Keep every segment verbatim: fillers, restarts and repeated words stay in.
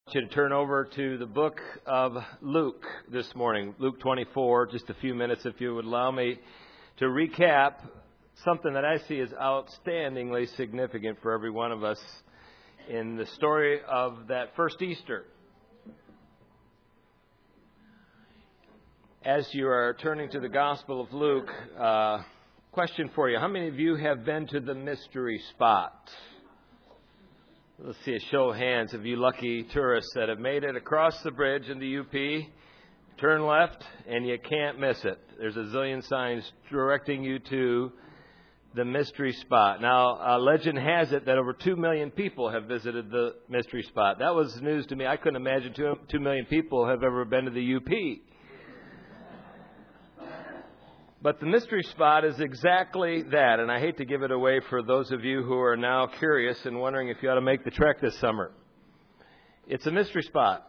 You to turn over to the book of Luke this morning, Luke twenty-four, just a few minutes if you would allow me to recap something that I see is outstandingly significant for every one of us in the story of that first Easter. As you are turning to the Gospel of Luke, uh, question for you. How many of you have been to the mystery spot? Let's see a show of hands of you lucky tourists that have made it across the bridge in the U P. Turn left, and you can't miss it. There's a zillion signs directing you to the mystery spot. Now, uh, legend has it that over two million people have visited the mystery spot. That was news to me. I couldn't imagine two, two million people have ever been to the U P. But the mystery spot is exactly that, and I hate to give it away for those of you who are now curious and wondering if you ought to make the trek this summer. It's a mystery spot,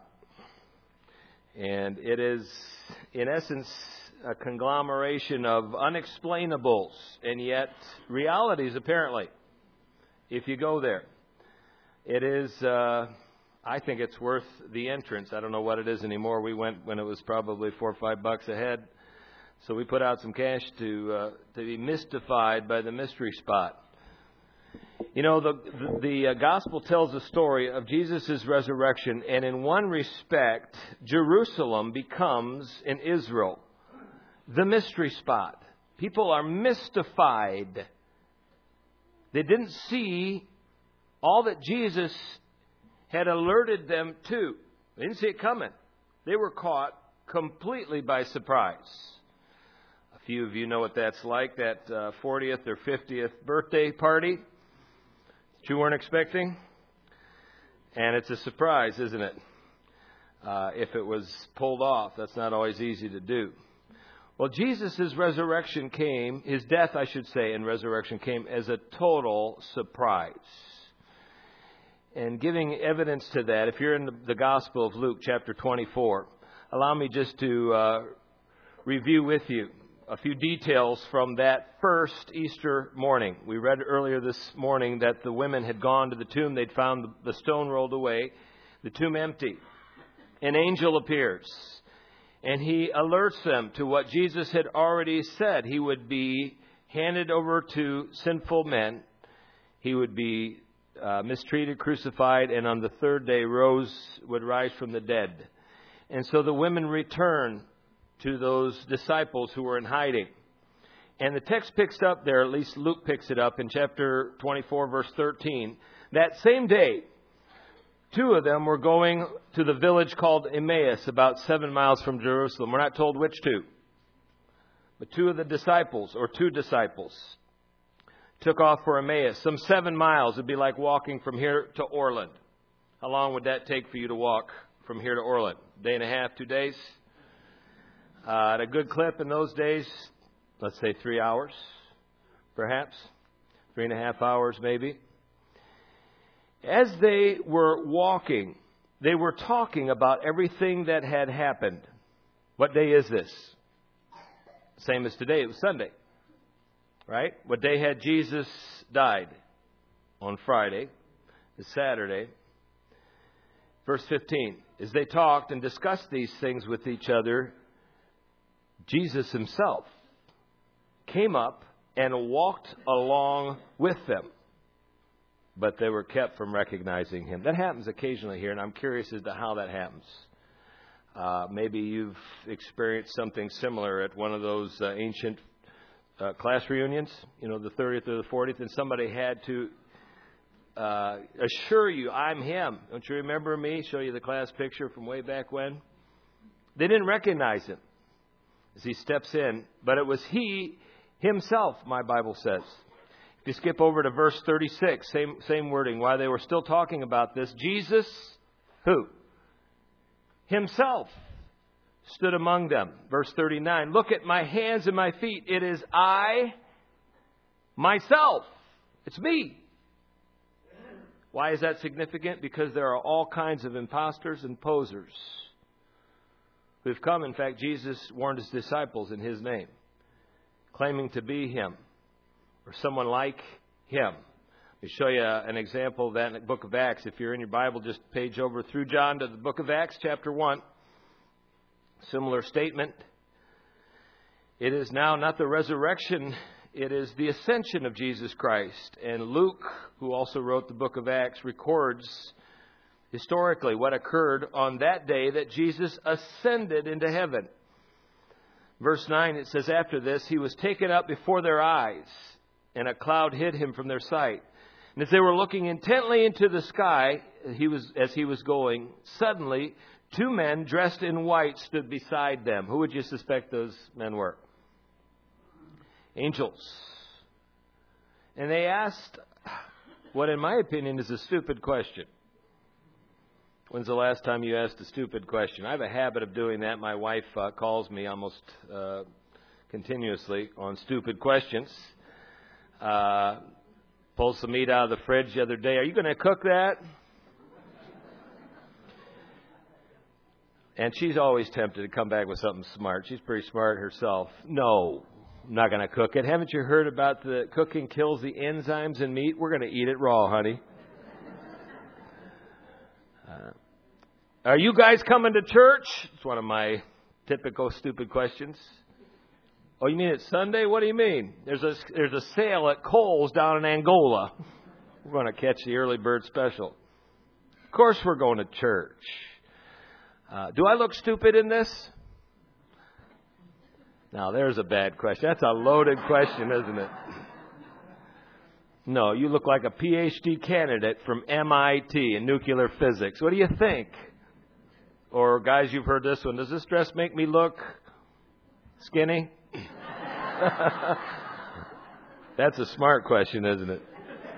and it is, in essence, a conglomeration of unexplainables and yet realities, apparently, if you go there. It is, uh, I think it's worth the entrance. I don't know what it is anymore. We went when it was probably four or five bucks a head. So we put out some cash to uh, to be mystified by the mystery spot. You know, the the, the uh, gospel tells the story of Jesus' resurrection, and in one respect, Jerusalem becomes, in Israel, the mystery spot. People are mystified. They didn't see all that Jesus had alerted them to. They didn't see it coming. They were caught completely by surprise. A few of you know what that's like, that uh, fortieth or fiftieth birthday party that you weren't expecting. And it's a surprise, isn't it? Uh, if it was pulled off, that's not always easy to do. Well, Jesus' resurrection came, his death, I should say, and resurrection came as a total surprise. And giving evidence to that, if you're in the, the Gospel of Luke, chapter twenty-four, allow me just to uh, review with you a few details from that first Easter morning. We read earlier this morning that the women had gone to the tomb. They'd found the stone rolled away, the tomb empty. An angel appears, and he alerts them to what Jesus had already said. He would be handed over to sinful men. He would be uh, mistreated, crucified, and on the third day rose would rise from the dead. And so the women return to those disciples who were in hiding. And the text picks up there, at least Luke picks it up in chapter twenty-four, verse thirteen. That same day, two of them were going to the village called Emmaus, about seven miles from Jerusalem. We're not told which two. But two of the disciples, or two disciples, took off for Emmaus. Some seven miles would be like walking from here to Orland. How long would that take for you to walk from here to Orland? Day and a half, two days? Uh, at a good clip in those days, let's say three hours, perhaps. Three and a half hours, maybe. As they were walking, they were talking about everything that had happened. What day is this? Same as today. It was Sunday. Right? What day had Jesus died? On Friday. It's Saturday. Verse fifteen. As they talked and discussed these things with each other, Jesus himself came up and walked along with them. But they were kept from recognizing him. That happens occasionally here, and I'm curious as to how that happens. Uh, maybe you've experienced something similar at one of those uh, ancient uh, class reunions, you know, the thirtieth or the fortieth, and somebody had to uh, assure you, I'm him. Don't you remember me? Show you the class picture from way back when. They didn't recognize him as he steps in, but it was he himself, my Bible says. If you skip over to verse thirty-six, same same wording, while they were still talking about this, Jesus, who? Himself stood among them. Verse thirty-nine, look at my hands and my feet. It is I, myself. It's me. Why is that significant? Because there are all kinds of imposters and posers who've come. In fact, Jesus warned his disciples in his name, claiming to be him or someone like him. Let me show you an example of that in the book of Acts. If you're in your Bible, just page over through John to the book of Acts, chapter one. Similar statement. It is now not the resurrection, it is the ascension of Jesus Christ. And Luke, who also wrote the book of Acts, records historically what occurred on that day that Jesus ascended into heaven. Verse nine, it says, after this, he was taken up before their eyes, and a cloud hid him from their sight. And as they were looking intently into the sky, he was, as he was going, suddenly two men dressed in white stood beside them. Who would you suspect those men were? Angels. And they asked what, in my opinion, is a stupid question. When's the last time you asked a stupid question? I have a habit of doing that. My wife uh, calls me almost uh, continuously on stupid questions. Uh, pulled some meat out of the fridge the other day. Are you going to cook that? And she's always tempted to come back with something smart. She's pretty smart herself. No, I'm not going to cook it. Haven't you heard about the cooking kills the enzymes in meat? We're going to eat it raw, honey. Uh, are you guys coming to church? It's one of my typical stupid questions. Oh, you mean it's Sunday? What do you mean? There's a, there's a sale at Kohl's down in Angola. We're going to catch the early bird special. Of course we're going to church. Uh, do I look stupid in this? Now, there's a bad question. That's a loaded question, isn't it? No, you look like a P H D candidate from M I T in nuclear physics. What do you think? Or, guys, you've heard this one. Does this dress make me look skinny? That's a smart question, isn't it?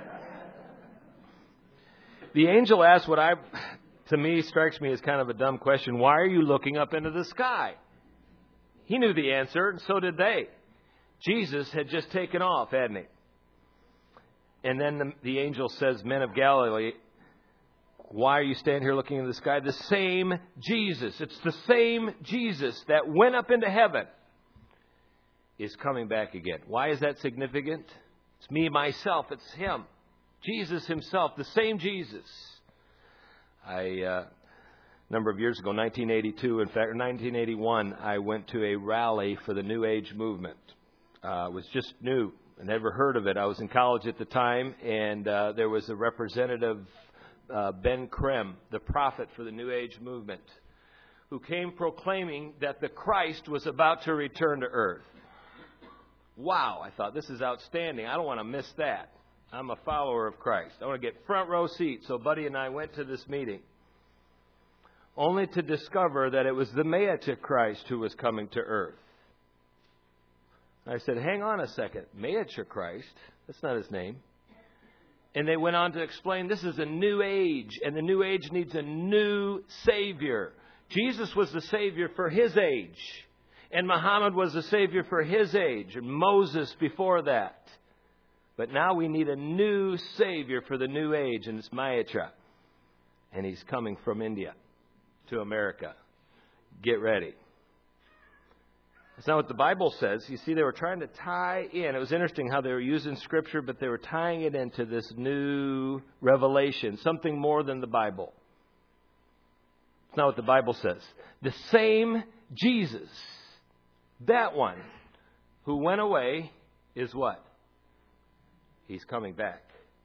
The angel asked what I, to me, strikes me as kind of a dumb question. Why are you looking up into the sky? He knew the answer, and so did they. Jesus had just taken off, hadn't he? And then the, the angel says, men of Galilee, why are you standing here looking in the sky? The same Jesus. It's the same Jesus that went up into heaven is coming back again. Why is that significant? It's me, myself. It's him. Jesus himself, the same Jesus. I, uh, a number of years ago, nineteen eighty-two, in fact, nineteen eighty-one, I went to a rally for the New Age movement. Uh, it was just new. I never heard of it. I was in college at the time, and uh, there was a representative, uh, Ben Krem, the prophet for the New Age movement, who came proclaiming that the Christ was about to return to earth. Wow, I thought, this is outstanding. I don't want to miss that. I'm a follower of Christ. I want to get front row seats. So Buddy and I went to this meeting, only to discover that it was the Messiah Christ who was coming to earth. I said, hang on a second. Messiah Christ? That's not his name. And they went on to explain this is a new age, and the new age needs a new Savior. Jesus was the Savior for his age. And Muhammad was the Savior for his age, and Moses before that. But now we need a new Savior for the new age, and it's Messiah. And he's coming from India to America. Get ready. That's not what the Bible says. You see, they were trying to tie in. It was interesting how they were using Scripture, but they were tying it into this new revelation, something more than the Bible. It's not what the Bible says. The same Jesus, that one who went away, is what? He's coming back.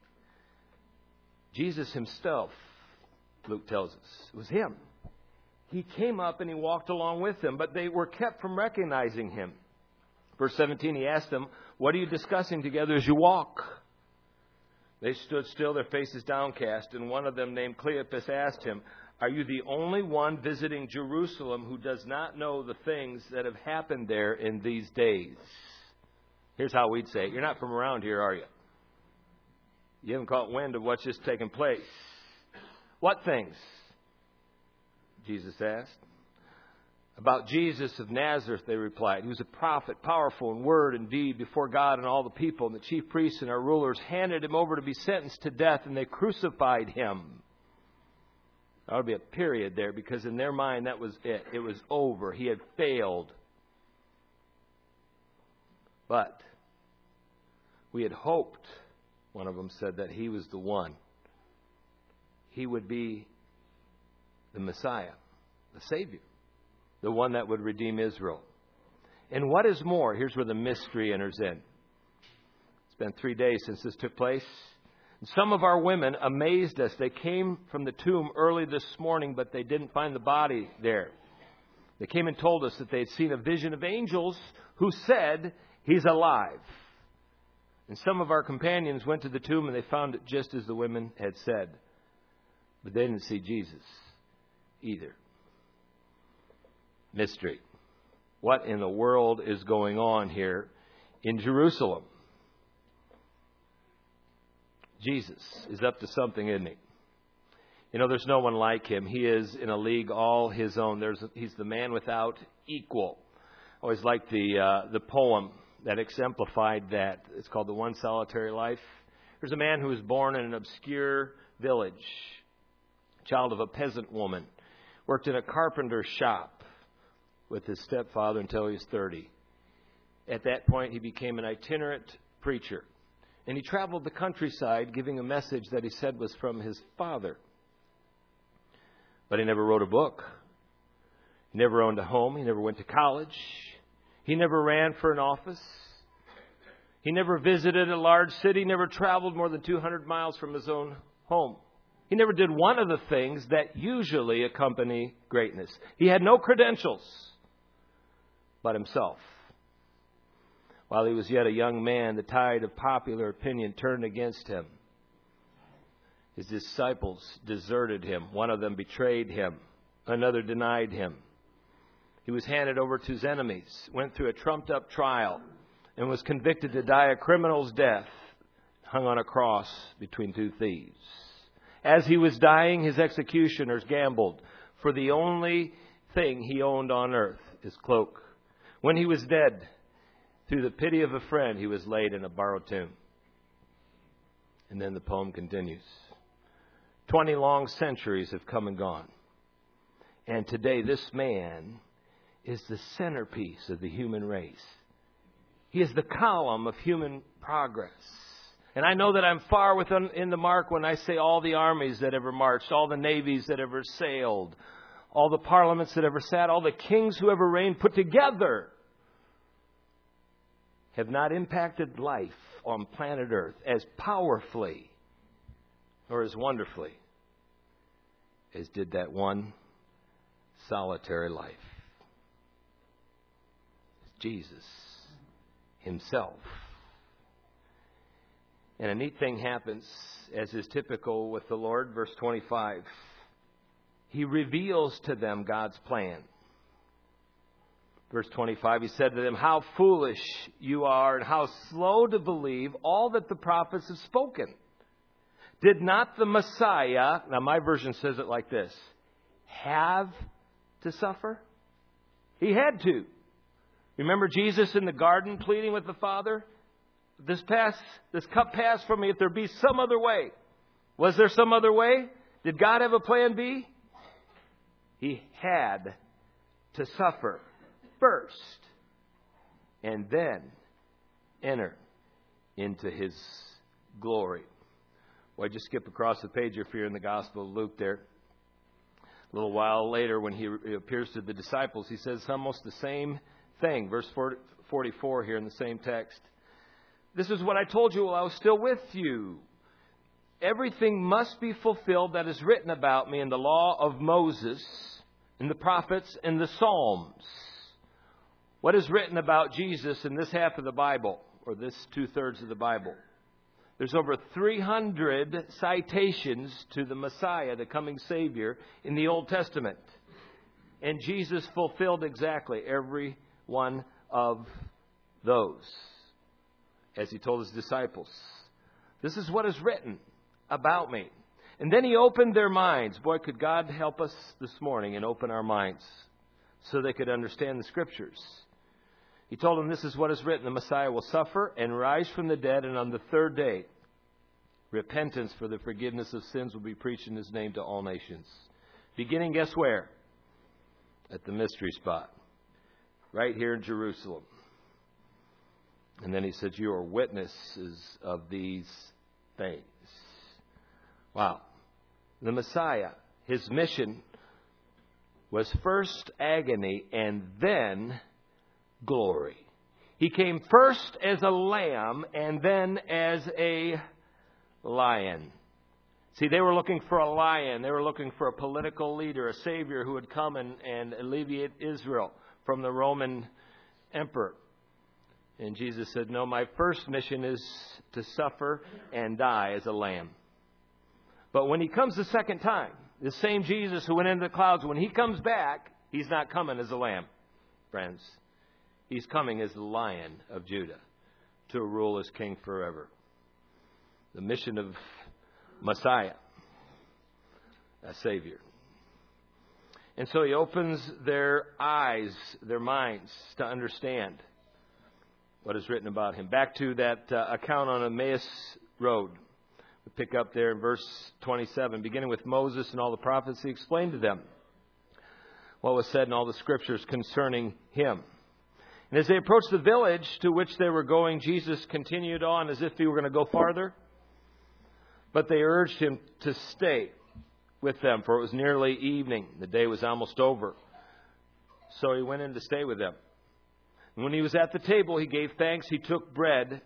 Jesus himself, Luke tells us, it was him. He came up and he walked along with them, but they were kept from recognizing him. Verse seventeen, he asked them, what are you discussing together as you walk? They stood still, their faces downcast, and one of them, named Cleopas, asked him, are you the only one visiting Jerusalem who does not know the things that have happened there in these days? Here's how we'd say it. You're not from around here, are you? You haven't caught wind of what's just taken place. What things? Jesus asked. About Jesus of Nazareth, they replied. He was a prophet, powerful in word and deed before God and all the people. And the chief priests and our rulers handed him over to be sentenced to death, and they crucified him. There would be a period there, because in their mind that was it. It was over. He had failed. But we had hoped One of them said that he was the one. He would be the Messiah, the Savior, the one that would redeem Israel. And what is more, here's where the mystery enters in. It's been three days since this took place. And some of our women amazed us. They came from the tomb early this morning, but they didn't find the body there. They came and told us that they had seen a vision of angels who said, he's alive. And some of our companions went to the tomb and they found it just as the women had said. But they didn't see Jesus either. Mystery. What in the world is going on here in Jerusalem? Jesus is up to something, isn't he? You know, there's no one like him. He is in a league all his own. There's, he's the man without equal. I always liked the uh, the poem that exemplified that. It's called The One Solitary Life. There's a man who was born in an obscure village, child of a peasant woman, worked in a carpenter's shop with his stepfather until he was thirty. At that point, he became an itinerant preacher. And he traveled the countryside giving a message that he said was from his father. But he never wrote a book. He never owned a home. He never went to college. He never ran for an office. He never visited a large city. Never traveled more than two hundred miles from his own home. He never did one of the things that usually accompany greatness. He had no credentials but himself. While he was yet a young man, the tide of popular opinion turned against him. His disciples deserted him. One of them betrayed him. Another denied him. He was handed over to his enemies, went through a trumped-up trial, and was convicted to die a criminal's death, hung on a cross between two thieves. As he was dying, his executioners gambled for the only thing he owned on earth, his cloak. When he was dead, through the pity of a friend, he was laid in a borrowed tomb. And then the poem continues. Twenty long centuries have come and gone. And today this man is the centerpiece of the human race. He is the column of human progress. And I know that I'm far within the mark when I say all the armies that ever marched, all the navies that ever sailed, all the parliaments that ever sat, all the kings who ever reigned put together have not impacted life on planet Earth as powerfully or as wonderfully as did that one solitary life. Jesus himself. And a neat thing happens, as is typical with the Lord, verse twenty-five. He reveals to them God's plan. Verse twenty-five, he said to them, how foolish you are and how slow to believe all that the prophets have spoken. Did not the Messiah, now my version says it like this, have to suffer? He had to. Remember Jesus in the garden pleading with the Father? This pass, this cup pass from me if there be some other way. Was there some other way? Did God have a plan B? He had to suffer first and then enter into his glory. Well, I just skip across the page if you're in the Gospel of Luke there. A little while later when he appears to the disciples, he says almost the same thing. Verse forty-four here in the same text. This is what I told you while I was still with you. Everything must be fulfilled that is written about me in the law of Moses, in the prophets, and the Psalms. What is written about Jesus in this half of the Bible, or this two-thirds of the Bible? There's over three hundred citations to the Messiah, the coming Savior, in the Old Testament. And Jesus fulfilled exactly every one of those, as he told his disciples. This is what is written about me. And then he opened their minds. Boy, could God help us this morning and open our minds so they could understand the Scriptures. He told them, this is what is written. The Messiah will suffer and rise from the dead, and on the third day, repentance for the forgiveness of sins will be preached in his name to all nations. Beginning, guess where? At the mystery spot. Right here in Jerusalem. And then he said, you are witnesses of these things. Wow. The Messiah, his mission was first agony and then glory. He came first as a lamb and then as a lion. See, they were looking for a lion. They were looking for a political leader, a savior who would come and, and alleviate Israel from the Roman emperor. And Jesus said, no, my first mission is to suffer and die as a lamb. But when he comes the second time, the same Jesus who went into the clouds, when he comes back, he's not coming as a lamb, friends. He's coming as the Lion of Judah to rule as king forever. The mission of Messiah, a Savior. And so he opens their eyes, their minds, to understand what is written about him. Back to that uh, account on Emmaus Road. We pick up there in verse twenty-seven. Beginning with Moses and all the prophets, he explained to them what was said in all the scriptures concerning him. And as they approached the village to which they were going, Jesus continued on as if he were going to go farther. But they urged him to stay with them, for it was nearly evening. The day was almost over. So he went in to stay with them. And when he was at the table, he gave thanks. He took bread,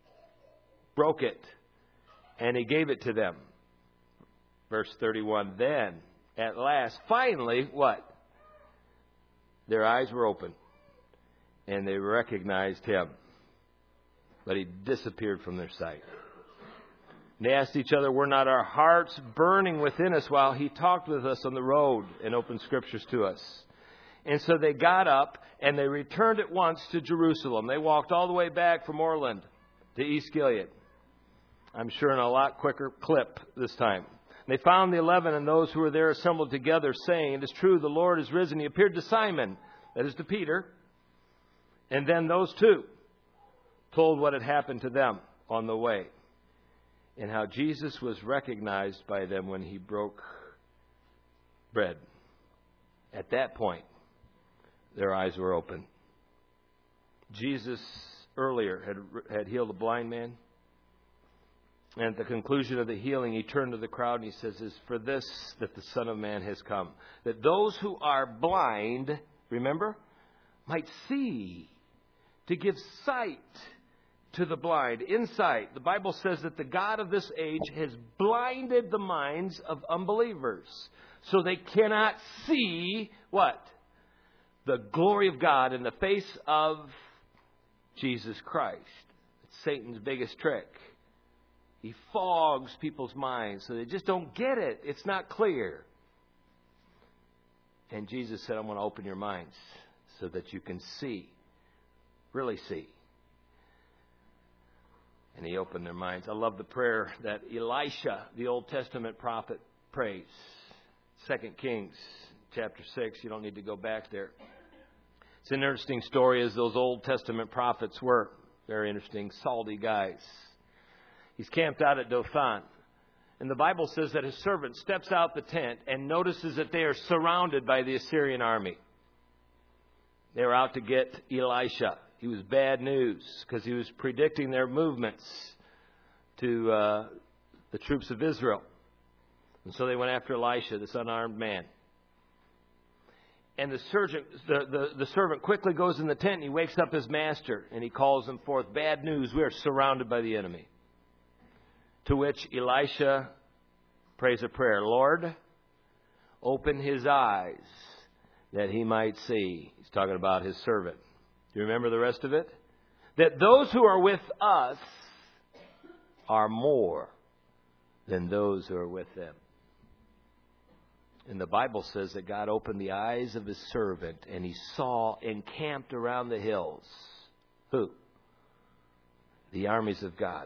broke it, and he gave it to them. Verse thirty-one. Then, at last, finally, what? Their eyes were open, and they recognized him. But he disappeared from their sight. And they asked each other, were not our hearts burning within us while he talked with us on the road and opened scriptures to us? And so they got up and they returned at once to Jerusalem. They walked all the way back from Orland to East Gilead. I'm sure in a lot quicker clip this time. And they found the eleven and those who were there assembled together, saying, it is true, the Lord is risen. He appeared to Simon, that is to Peter. And then those two told what had happened to them on the way, and how Jesus was recognized by them when he broke bread. At that point, their eyes were open. Jesus earlier had, had healed a blind man. And at the conclusion of the healing, he turned to the crowd and he says, it's for this that the Son of Man has come. That those who are blind, remember, might see, to give sight to the blind, insight. The Bible says that the God of this age has blinded the minds of unbelievers, so they cannot see what? The glory of God in the face of Jesus Christ. It's Satan's biggest trick. He fogs people's minds so they just don't get it. It's not clear. And Jesus said, I'm going to open your minds so that you can see, really see. And he opened their minds. I love the prayer that Elisha, the Old Testament prophet, prays. Second Kings chapter six. You don't need to go back there. It's an interesting story, as those Old Testament prophets were. Very interesting, salty guys. He's camped out at Dothan. And the Bible says that his servant steps out the tent and notices that they are surrounded by the Assyrian army. They were out to get Elisha. He was bad news because he was predicting their movements to uh, the troops of Israel. And so they went after Elisha, this unarmed man. And the, surgeon, the, the, the servant quickly goes in the tent and he wakes up his master and he calls him forth. Bad news, we are surrounded by the enemy. To which Elisha prays a prayer. Lord, open his eyes that he might see. He's talking about his servant. Do you remember the rest of it? That those who are with us are more than those who are with them. And the Bible says that God opened the eyes of his servant and he saw encamped around the hills. Who? The armies of God.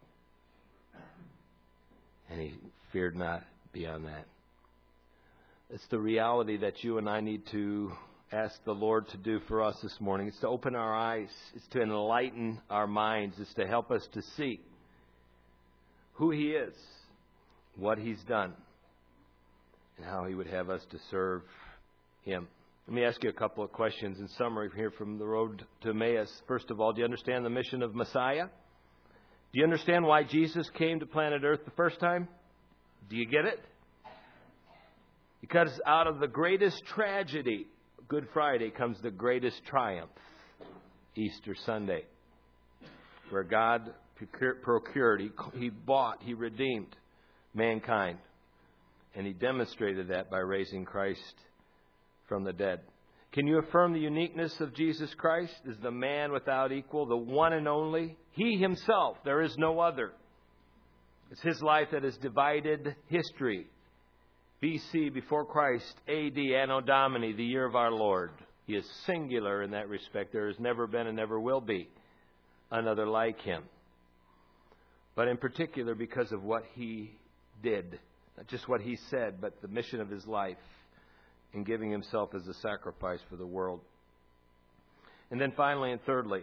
And he feared not beyond that. It's the reality that you and I need to ask the Lord to do for us this morning. It's to open our eyes. It's to enlighten our minds. It's to help us to see who he is, what he's done, and how he would have us to serve him. Let me ask you a couple of questions in summary here from the road to Emmaus. First of all, do you understand the mission of Messiah? Do you understand why Jesus came to planet Earth the first time? Do you get it? Because out of the greatest tragedy, Good Friday, comes the greatest triumph, Easter Sunday, where God procured, he, he bought, He redeemed mankind. And He demonstrated that by raising Christ from the dead. Can you affirm the uniqueness of Jesus Christ as the man without equal, the one and only? He Himself, there is no other. It's His life that has divided history. B C, before Christ, A D, Anno Domini, the year of our Lord. He is singular in that respect. There has never been and never will be another like Him. But in particular because of what He did. Not just what He said, but the mission of His life in giving Himself as a sacrifice for the world. And then finally and thirdly,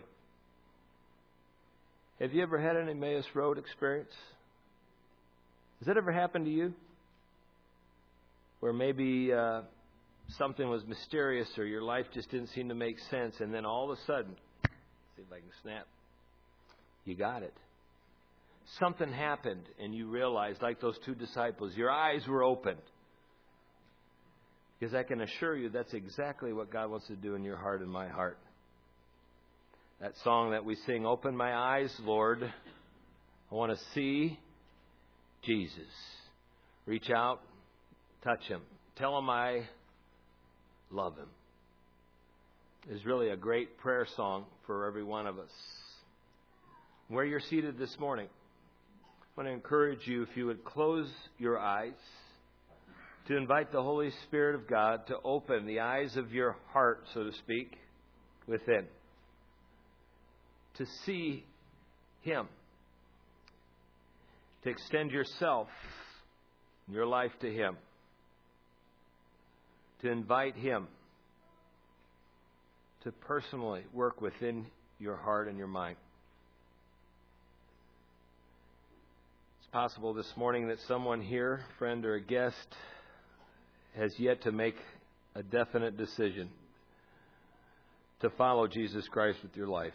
have you ever had an Emmaus Road experience? Has that ever happened to you? Where maybe uh, something was mysterious or your life just didn't seem to make sense, and then all of a sudden, see if I can snap, you got it. Something happened and you realized, like those two disciples, your eyes were opened. Because I can assure you that's exactly what God wants to do in your heart and my heart. That song that we sing, "Open my eyes, Lord. I want to see Jesus." Reach out, touch Him. Tell Him I love Him. It's really a great prayer song for every one of us. Where you're seated this morning, I want to encourage you, if you would close your eyes, to invite the Holy Spirit of God to open the eyes of your heart, so to speak, within. To see Him. To extend yourself, your life to Him. To invite Him to personally work within your heart and your mind. It's possible this morning that someone here, friend or a guest, has yet to make a definite decision to follow Jesus Christ with your life.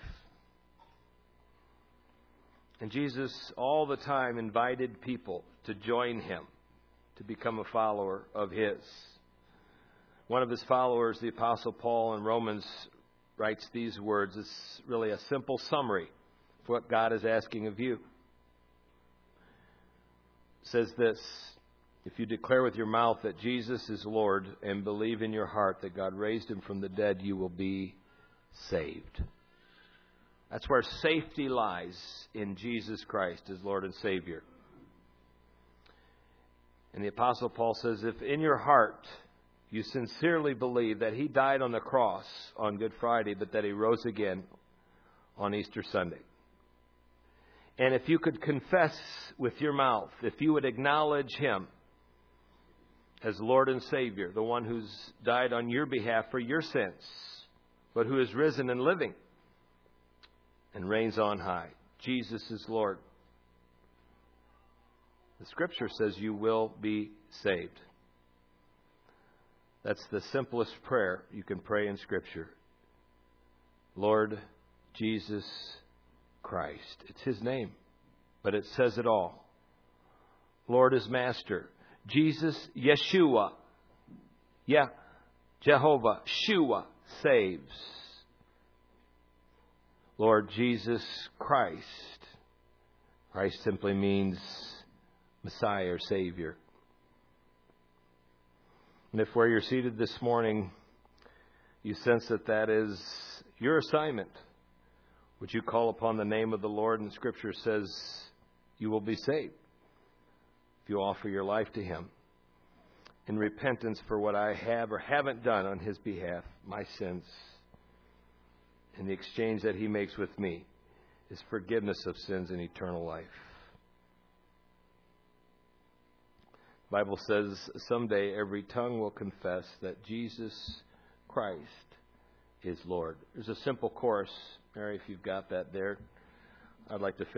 And Jesus all the time invited people to join Him, to become a follower of His. One of His followers, the Apostle Paul in Romans, writes these words. It's really a simple summary of what God is asking of you. It says this: if you declare with your mouth that Jesus is Lord and believe in your heart that God raised Him from the dead, you will be saved. That's where safety lies, in Jesus Christ as Lord and Savior. And the Apostle Paul says, if in your heart you sincerely believe that He died on the cross on Good Friday, but that He rose again on Easter Sunday, and if you could confess with your mouth, if you would acknowledge Him as Lord and Savior, the one who's died on your behalf for your sins, but who is risen and living and reigns on high. Jesus is Lord. The Scripture says you will be saved. That's the simplest prayer you can pray in Scripture. Lord Jesus Christ. It's His name, but it says it all. Lord is Master. Jesus, Yeshua. Yeah, Jehovah, Shua, saves. Lord Jesus Christ. Christ simply means Messiah or Savior. And if where you're seated this morning, you sense that that is your assignment, would you call upon the name of the Lord? And Scripture says you will be saved if you offer your life to Him in repentance for what I have or haven't done on His behalf, my sins. And the exchange that He makes with me is forgiveness of sins and eternal life. The Bible says someday every tongue will confess that Jesus Christ is Lord. There's a simple chorus. Mary, if you've got that there, I'd like to